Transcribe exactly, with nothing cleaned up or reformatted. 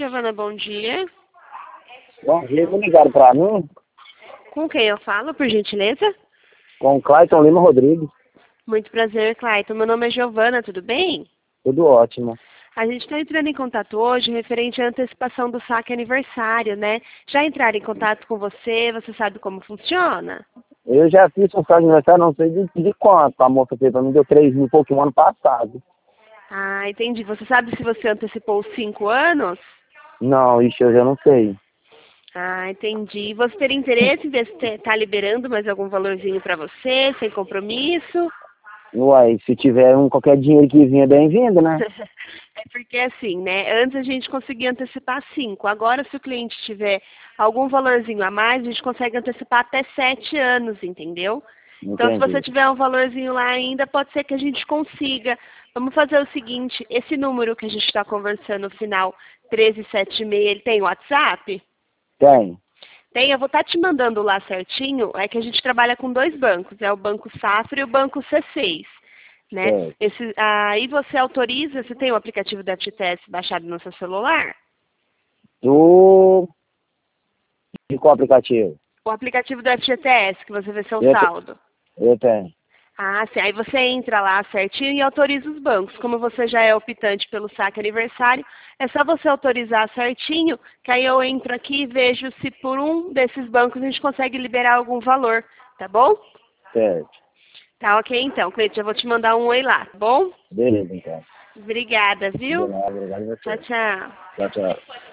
Giovana, bom dia. Bom dia, me ligaram pra mim, Com quem eu falo, por gentileza? com o Clayton Lima Rodrigues. Muito prazer, Clayton. Meu nome é Giovana, tudo bem? Tudo ótimo. A gente está entrando em contato hoje referente à antecipação do saque aniversário, né? Já entraram em contato com você? Você sabe como funciona? Eu já fiz um saco de aniversário, não sei de, de quanto. A moça fez pra mim, deu três mil e pouquinho ano passado. Ah, entendi. Você sabe se você antecipou os cinco anos? Não, isso eu já não sei. Ah, entendi. Você teria interesse em ver se está liberando mais algum valorzinho para você, sem compromisso? Uai, se tiver um, qualquer dinheiro que vinha, bem-vindo, né? É porque assim, né? Antes a gente conseguia antecipar cinco. Agora, se o cliente tiver algum valorzinho a mais, a gente consegue antecipar até sete anos, entendeu? Então, se você Entendi. tiver um valorzinho lá ainda, pode ser que a gente consiga. Vamos fazer o seguinte, esse número que a gente está conversando, no final treze setenta e seis, ele tem WhatsApp? Tem. Tem, eu vou estar te mandando lá certinho, é que a gente trabalha com dois bancos, é o Banco Safra e o Banco C seis, né? Tem. Esse, aí você autoriza, você tem o aplicativo da F G T S baixado no seu celular? Do... De qual aplicativo? O aplicativo da F G T S, que você vê seu Eu, te... saldo. eu tenho. Ah, sim. Aí você entra lá certinho e autoriza os bancos. Como você já é optante pelo saque aniversário, é só você autorizar certinho, que aí eu entro aqui e vejo se por um desses bancos a gente consegue liberar algum valor, tá bom? Certo. Tá ok então, Cleiton, já vou te mandar um oi lá, tá bom? Beleza, então. Obrigada, viu? Obrigado, obrigado a Tchau, você. tchau. Tchau, tchau.